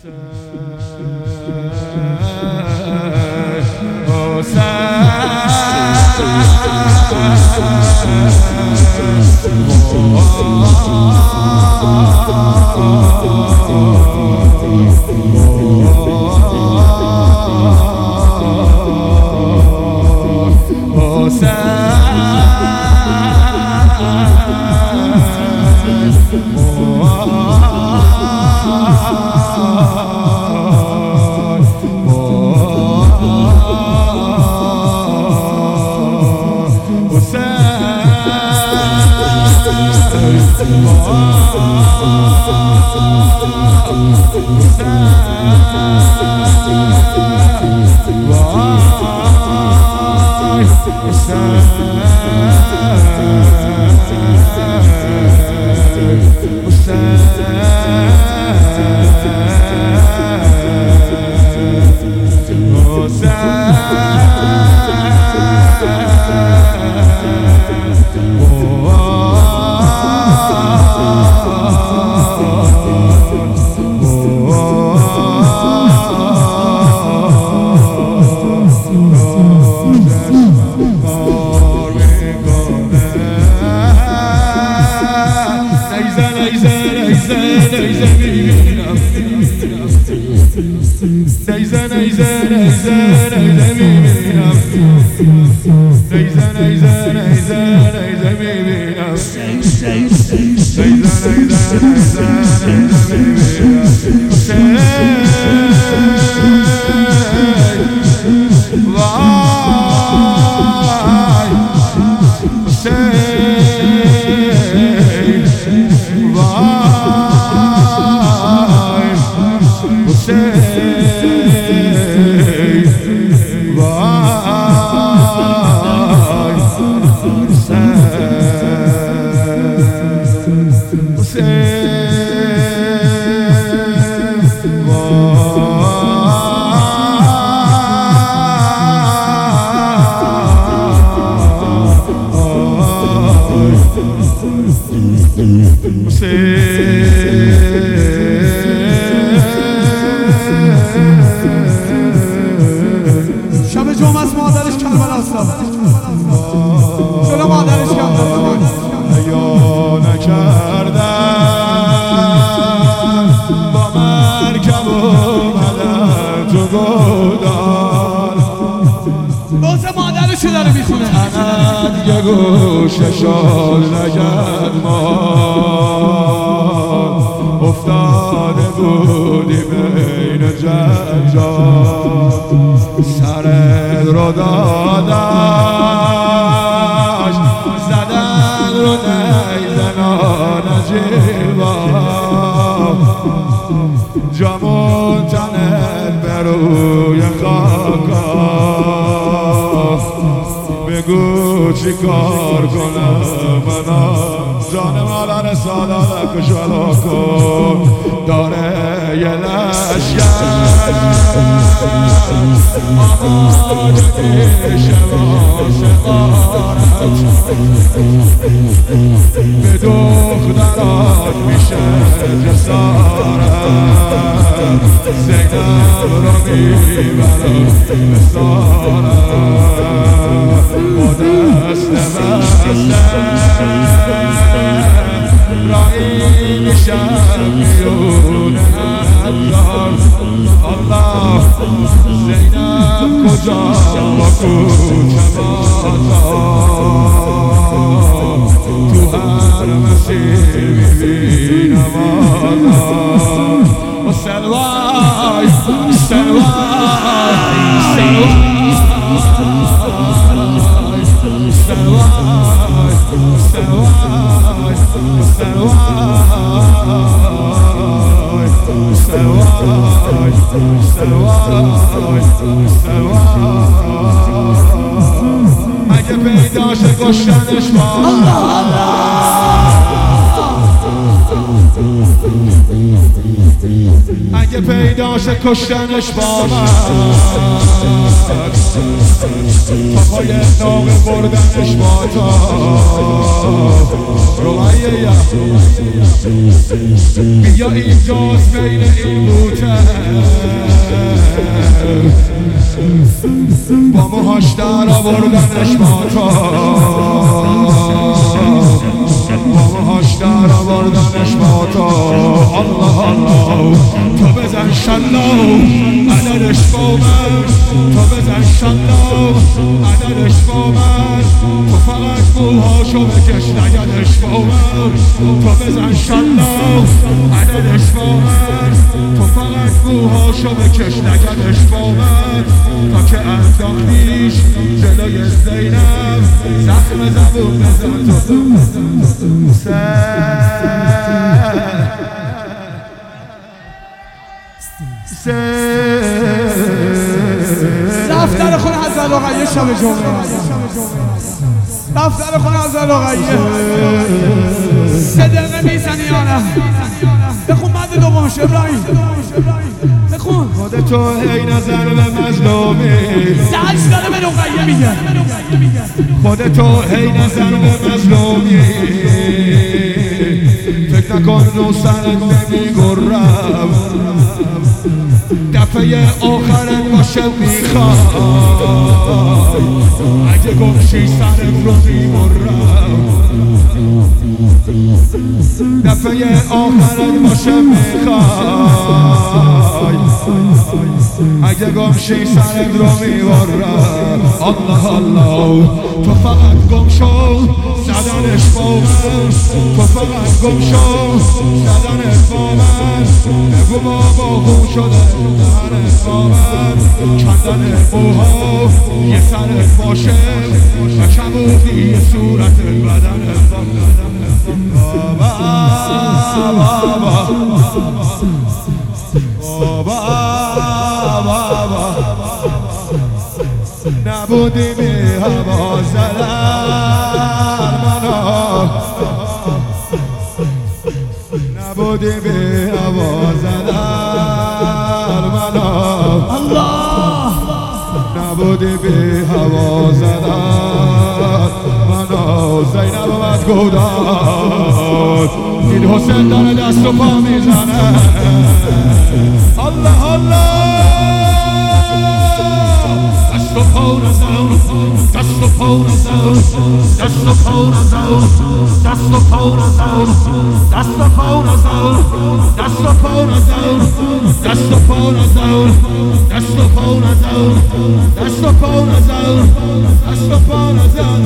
شب جمعه است مادرش کربلا است چرا مادرش کربلا یا نکردن با مرکب اومدن تو گودال دوست مادرشو داره میخونه تنت یه گوشه شال نگرد ما افتاده بودی بین جنجال سرت رو دادش زدن رو نیزنان جیبا جامون تنت بروی خاکا بگو چی کار کنم منا جان مادر سادات کشالا کن داره یه لشگر آماده میشه واسه غارت به دخترات میشه جسارت زینب رو میبرم به سارت با دست بسته راهی میشم میونه الله زینب کجا با کوچه تو هر مسیر میبینم آزاد و سلوای سلوای سلوای سلوای سلوای سلوای سلوای اگه پیداشه کشتنش با اگه پیداش کشتنش با من تا پای ناقه بردنش با تا رویه بیا اینجاست بین این بوته با موهاش در آوردنش با تا با موهاش در آوردنش با تا الله الله تو بزن شلا عددش با من تو بزن شلا عددش با من تو فقط موهاشو بکش نگدش با من تو بزن شلا عددش با من تو فقط موهاشو بکش نگدش با من تا که انداختیش جلوی زینب زخم زبون بزن تو دفتر خونه حضرت آقایه شب جمعه دفتر خونه حضرت آقایه 3 دقیقه میزنی یا نه بخون بعد دومش ابراهیم بخون خودتو هی نظر به مظلومی زهرش داره به رقیه میگه خودتو هی نظر به مظلومی فکر نکن رو سرت نمیگرم دفعه آخرت باشه میخوای اگه گمشی سرت رو میبرم دفعه آخرت باشه میخوای اگه گمشی سرت رو میبرم الله الله تو فقط گم شو زدنش با من تو فقط گم شو زدنش با من بگو بابا گم شده دهنت با من کندن موها یه سرت باشه و کبودی یه صورت بدنت بابا بابا نبودی بی هوا زدن منو نبودی بی هوا زدن منو الله نبودی بی هوا زدن منو زینب اومد گوداد این حسین داره دست و پا میزنه الله الله دست و پا نزن دست و پا نزن دست و پا نزن دست و پا نزن دست و پا نزن دست و پا نزن دست و پا نزن دست و پا نزن دست و پا نزن دست و پا نزن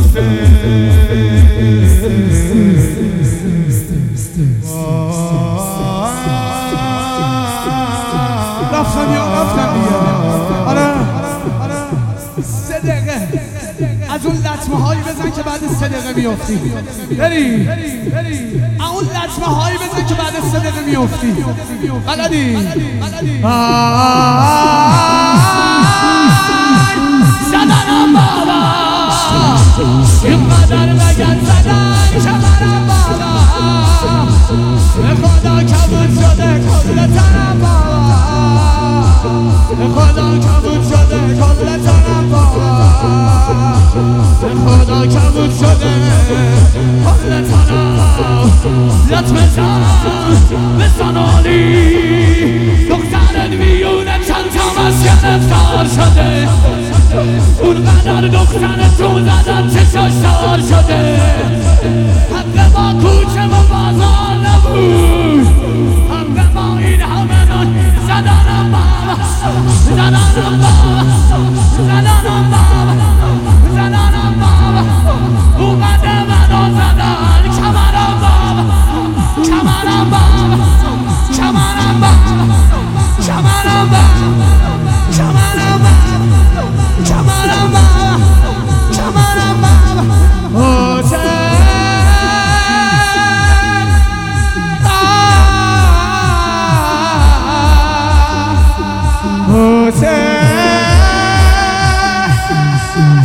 رفتم یا رفتم دیگه آره 3 دقیقه از اون لطمه هایی بزن که بعد 3 دقیقه میافتی بری اون لطمه هایی بزن که بعد 3 دقیقه میافتی بلدی زدنم بابا اینقدر بگن زدن کمرم بابا به خدا کبود شده کل تنم بابا به خدا کبود شده کل تنم بابا به خدا کبود شده کل تنم لطمه زن بزن عالی دخترت میونه چند تا مسکنت کار شده اون قدر دخترت رو زدن چشاش دار شده حق ما کوچه و بازار نبود حق ما این همه نان زدنم بابا زدنم بابا زدنم بابا زدنم بابا اومده منو زدن کمرم بابا کمرم بابا کمرم بابا کمرم بابا کمرم بابا کمرم بابا کمرم بابا حسین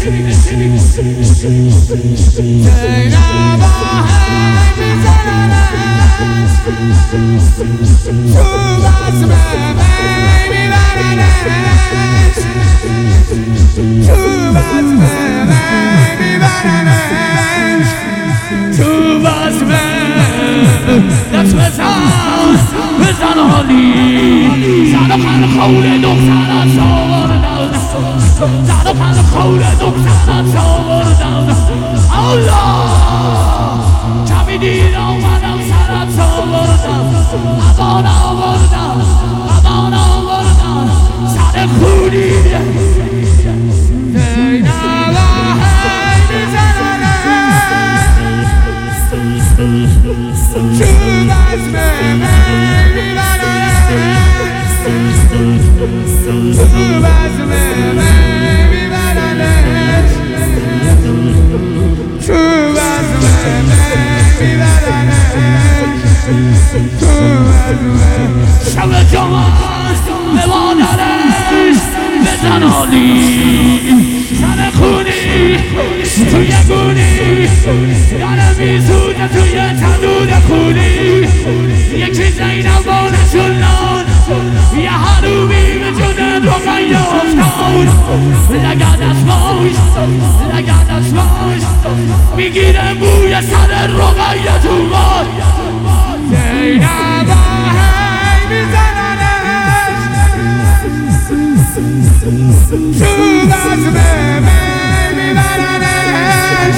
بزن حالی زن و پن خوله دخترت آوردم زن و پن خوله دخترت آوردم الله کمی دیر آمدم سرت آوردم امان آوردم امان آوردم سر خونی شب جمعه به مادرش بزن حالی سر خونی توی گونی داره میزونه توی تنور خونی یکی زینب با نشونان یه حرومی به جونه روغن افتاد لگه دستماش میگیره بوی سر روغن تو باد زینب هی میزننش تو بزمه میبرنش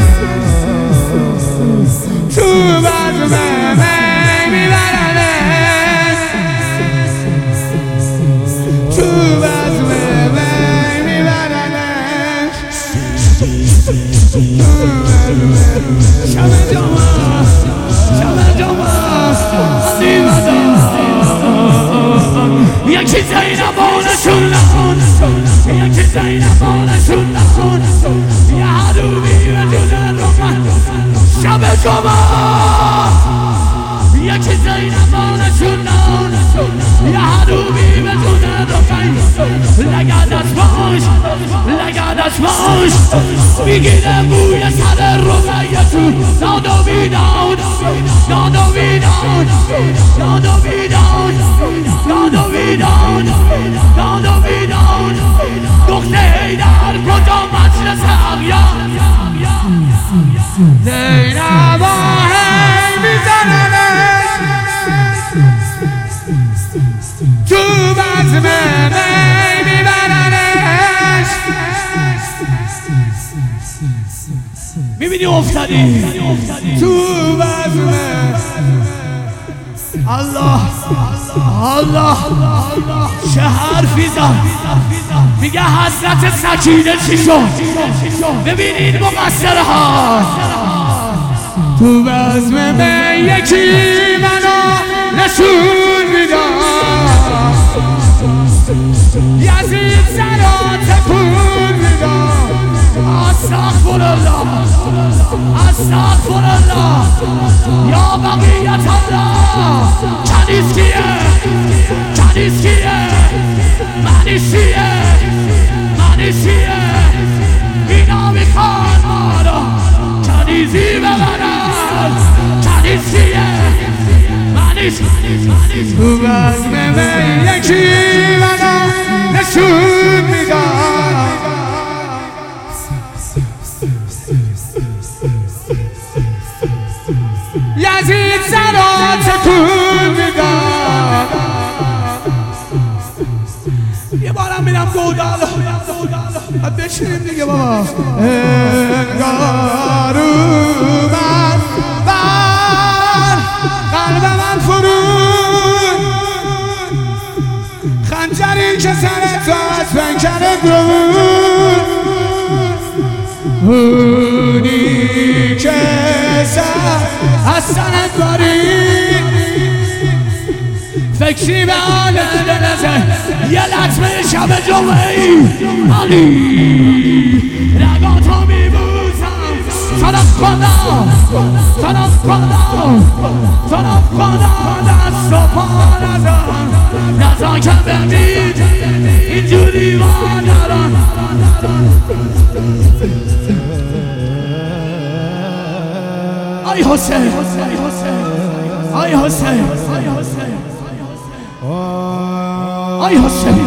تو بزمه میبرنش تو بزمه میبرنش شب جمعه یکی زینبانشون نخون یکی زینبانشون نخون یه حرومی به جونه رومن شب جمعه یکی زینبانشون نخون یه حرومی به جونه رومن لگه دستماش میگیره بوی سر رومن تو داد و بیداد دختر حیدر کجا مجلس اغیار زینب هی میزننش تو بزمه میبرنش میبینی افتادی تو بزمه الله چه حرفی زد میگه حضرت سکینه چی شد ببینید مقصره ها تو بزم به یکی منو نشون میدم یزید سرا تکون میدم استغفر الله یا بقیت الله کنیز کیه منی چیه اینا میخوان ما رو کنیزی ببرن کنیز کیه منی تو بزم من یکی منو نشون میدم یزید سرا تکون میدم یه بارم میرم گودال بشینیم دیگه بابا انگار اومد بر قلب من فرود خنجری که سرت از پنکر درود اونی که سر از سنت بارید فکری به آن دلزه یه لطمه شب جمعه ای علی رگاتو میبوزم دست و پا نزن که ببین اینجوری ما ندارن آی حسین آی حسین آی حسین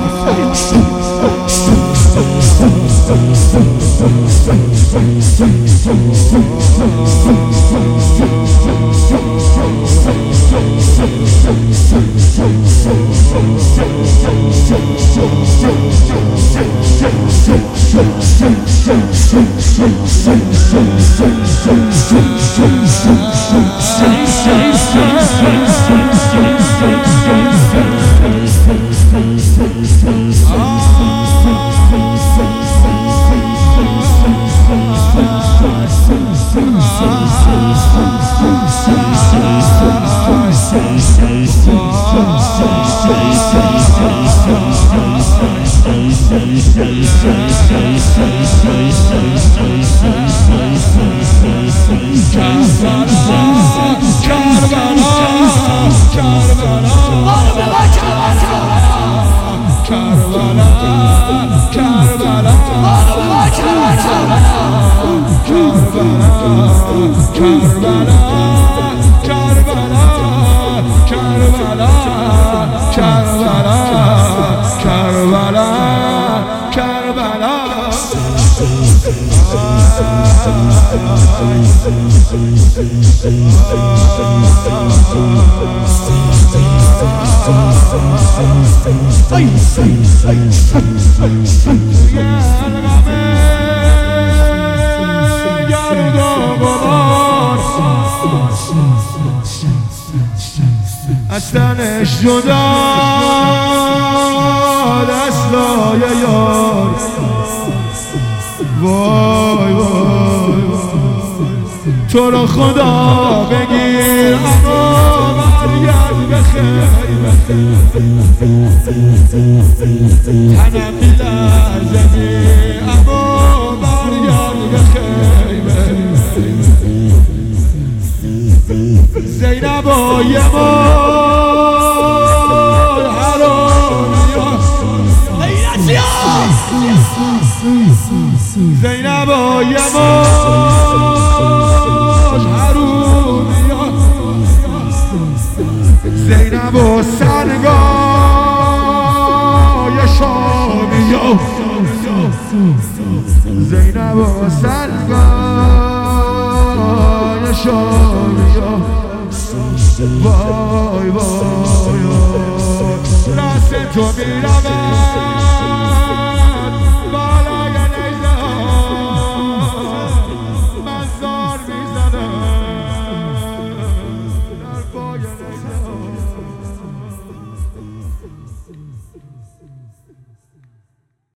از تنش جدا دستای یار وای وای تو رو خدا بگیر اما برگرد به خیمه تنم می‌لرزه اما برگرد به خیمه زینبای ما زینبای ما حرومیا زینب و سرگای شامیا زینب و سرگای شامیا وای وای راست تو میروم